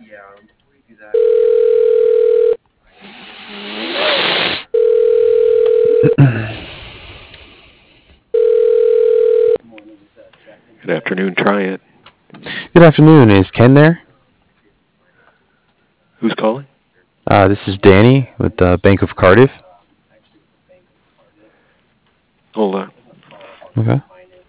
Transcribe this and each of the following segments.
Good afternoon. Try it. Good afternoon. Is Ken there? Who's calling? This is Danny with the Bank of Cardiff. Hold on. Okay.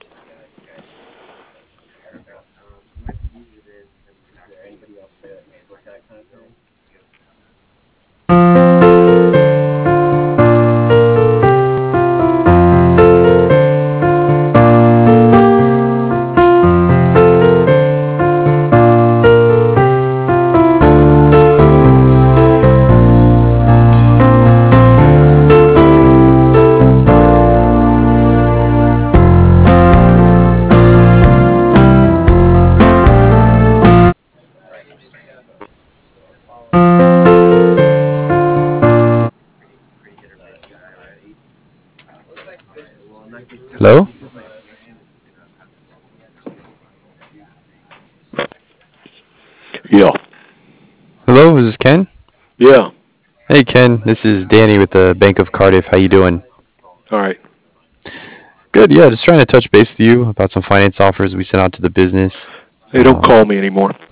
Hello? Yeah. Hello, is this Ken? Yeah. Hey Ken, this is Danny with the Bank of Cardiff. How you doing? All right. Good, yeah, just trying to touch base with you about some finance offers we sent out to the business. Hey, don't call me anymore.